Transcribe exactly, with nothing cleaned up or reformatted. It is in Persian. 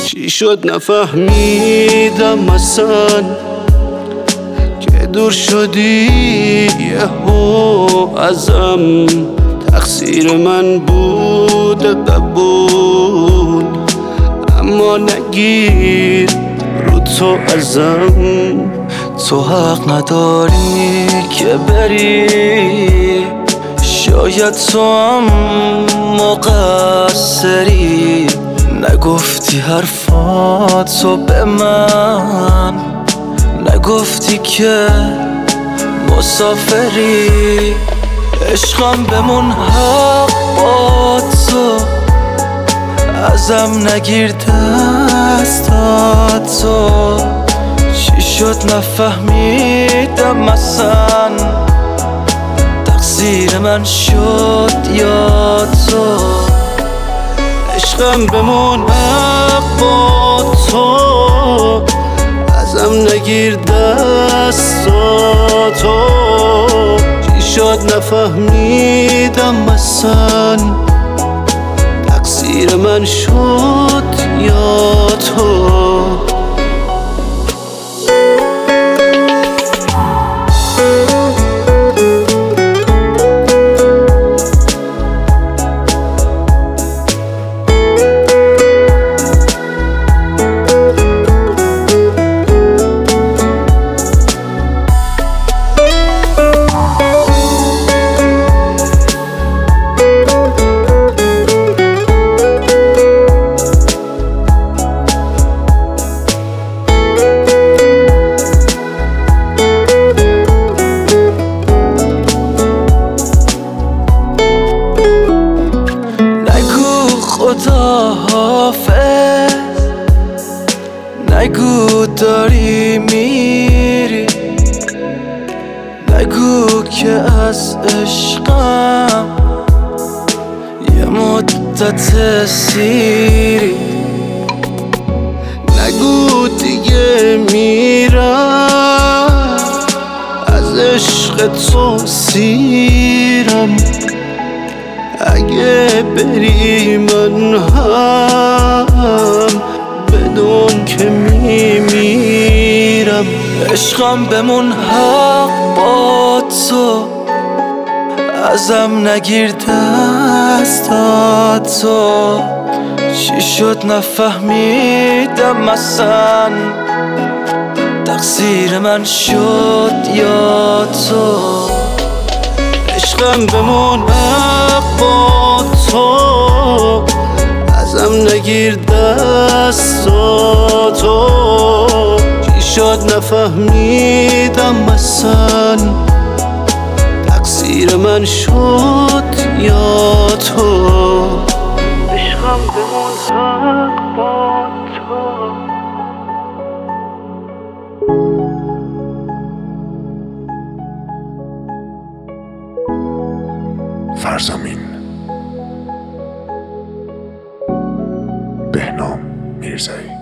چی شد نفهمیدم اصلا که دور شدی یهو ازم. تقصیر من بود قبول، اما نگیر رو تو ازم. تو حق نداری که بری، شاید تو هم مقصری. نگفتی حرفاتو به من، نگفتی که مسافری. عشقم بمون حق با تو، ازم نگیر دستاتو. چی شد نفهمیدم اصلا، تقصیر من شد یا تو. عشقم بمون حق با تو، ازم نگیر دستاتو. چی شد نفهمیدم اصلا، تقصیر من شد یا تو. خداحافظ، نگو داری میری، نگو که از عشقم یه مدت سیری. نگو دیگه میرم، از عشق تو سیرم. اگه بری من هم بدون که میمیرم. عشقم بمون حق با تو، ازم نگیر دستاتو. چی شد نفهمیدم اصلا، تقصیر من شد یا تو. عشقم بمون حق با تو، ازم نگیر دستاتو. چی شد نفهمیدم اصلا، تقصیر من شد یا تو. عشقم بمون حق با تو. فرزامین، بهنام میرزایی.